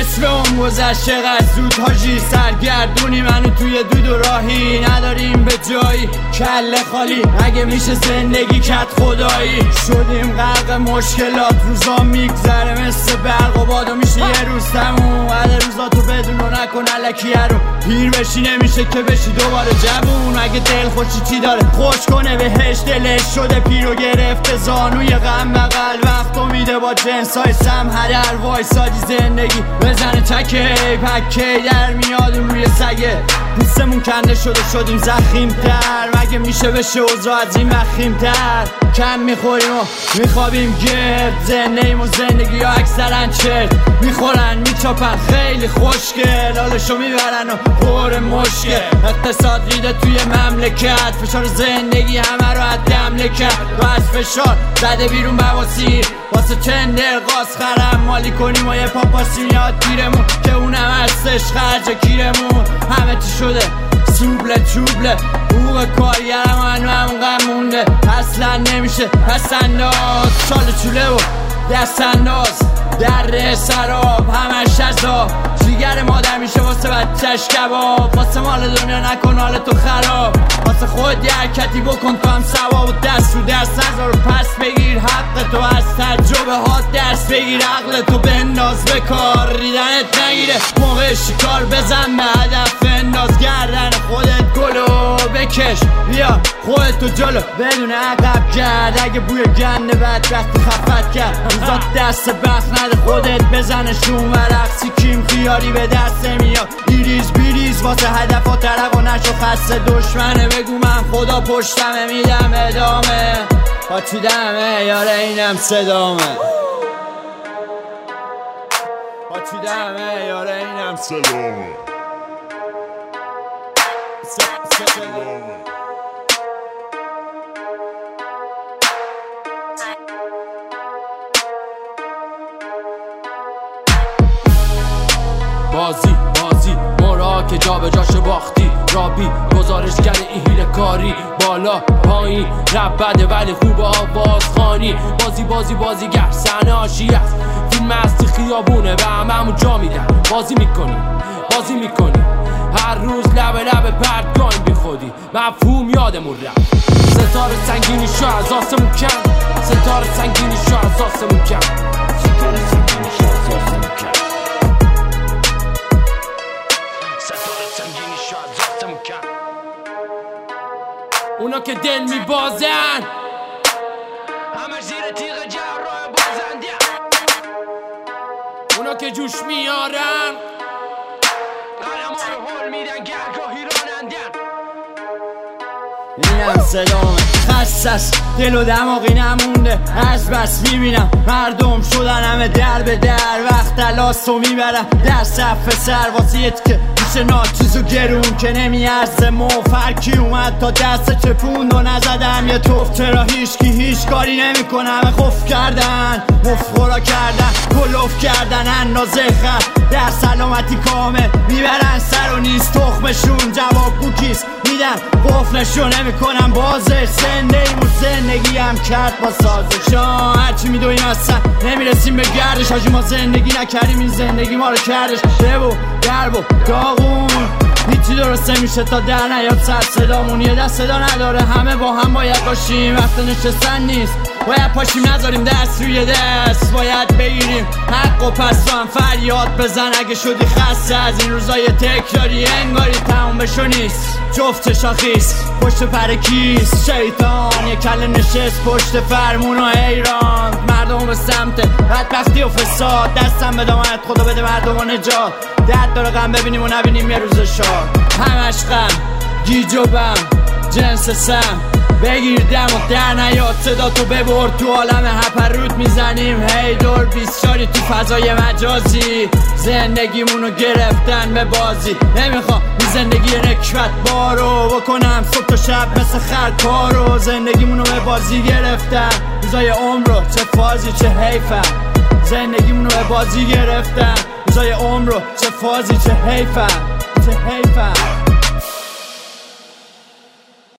نصف اون گذشت چقدر زود حاجی، سرگردونی منو توی دود و راهی، نداریم به جایی کله خالی، اگه میشه زندگی کرد خدایی، شدیم غرق مشکلات، روزا میگذره مثل برق و باد و میشه یه روز تموم، بعد روزاتو بدون و نکن الکیه رو، پیر بشی نمیشه که بشی دوباره جوون، اگه دل خوشی چی داره خوش کنه بهش، دلش شده پیر و گرفته زانوی غم بغل، وقتو میده با جنسای سم هدر، وایسادی زندگی بزنه تکی پکی در میاد روی سگه، پوستمون کنده شده شدیم زخیم تر، مگه میشه بشه اوضاع از این وخیم تر، کم میخوریم و میخوابیم گرد، زندگیم و زندگی ها اکثرا چرت، میخورن میچاپن خیلی خوشگل، حالشو میبرن و پر مشکل، اقتصاد ریده توی مملکت، فشار زندگی همه رو حمله کرد و از فشار زده بیرون بواسیر، واسه تندر قاس خرم مالی کنیم و یه پاپاسی میاد گیرمون که اونم هستش خرج کیرمون، همه چی شده سوبله چوبله، حقوق کارگرم هم غم مونده، اصلا نمیشه پس انداز، چاله چوله و دست انداز در سراب، همش عذاب، جیگر مادر میشه واسه بچهش کباب، واسه مال دنیا نکن حال تو خراب، واسه خود یه حرکتی بکن تو هم ثواب، و دست رو دست نذار پس بگیر حق تو، از تجربه ها درس بگیر، عقل تو بنداز به کار، ریدنت نگیره موقع شکار، بزن به هدف انداز، گردن خودت گلو بکش، بیا خودتو جلو بدون عقب کرد، اگه بوی گنده بدبختی خفت کرد، روزات دست بخت نده خودت بزنشون و رقصی کیم خیاری به دست میاد، ایریز بیریز واسه هدف ها ترق و نشو خسته دشمنه، بگو من خدا پشتمه میدم ادامه، پاچیدمه یاره اینم صدامه، پاچیدمه یاره اینم صدامه. بازی مورا که جا به جاشو باختی، رابی گزارشگر این هیله کاری، بالا پایین رب بده ولی خوب آواز خانی، بازیگر صحنه عاشی است، فیلم هستی خیابونه و هممون جا میدن، بازی میکنی هر روز لب پرتگاهیم بی خودی، مفهوم یادمون رفت، ستاره سنگینی شو از آسمون کن، ستاره سنگینی شو از آسمون کن، ستاره سنگینی شو از آسمون کن، ستاره سنگینی شو از آسمون کن، اونا که دل میبازن همه زیر تیغ جراح بازنده، اونا که جوش میارن قلم ها رو حل میدن گرگاهی رانندن، اینم صدامه خستست دل و دماغی نمونده، از بس میبینم مردم شدن همه در به در، وقت تلاستو میبرم در صف سر واسه که میشه ناچیز و گرون که نمیارزه موف، هرکی اومد تا دست چپوند و نزدم یه توف، چرا هیچ کاری نمیکنه، همه خوف کردن مفخورا کردن کلوف کردن، اندازه خر در سلامتی کامل میبرن سر و نیست تخمشون، جواب کوکیست میدن قفلشو نمیکنم بازش، زندگی هم کرد با سازش، هرچی میدویم اصلا نمیرسیم به گردش، حاجی ما زندگی نکردیم این زندگی ما رو کردش، شب و درب و داغون هیچی درسته میشه تا در نیاد سر صدامون، یه دست صدا نداره همه با هم باید باشیم، وقت نشستن نیست باید پاشیم نذاریم دست روی دست، باید بگیریم حق و پس تو هم فریاد بزن، اگه شدی خسته از این روزای تکراری انگاری تموم بشو نیست، جفت شاخیست پشت پر کیست، شیطان یه کله نشست پشت فرمون و ایران، مردم به سمت بدبختی و فساد، دستم به دامنت خدا بده مردم و نجات، درد داره غم ببینیم و نبینیم یه روز شاد، همش غم گیج و بم جنس سم، بگیر دم و در نیاد صدا تو ببر تو عالم هپرود میزنیم، هی دور 24 تو فضای مجازی، زندگیمونو گرفتن به بازی، نمیخوام این زندگی نکبت بارو بکنم صبح تا شب مثل خرکارو، زندگیمونو به بازی گرفتن، روزای عمر رو چه فازی چه حیفم، زندگیمونو به بازی گرفتن، روزای عمر رو چه فازی چه حیفم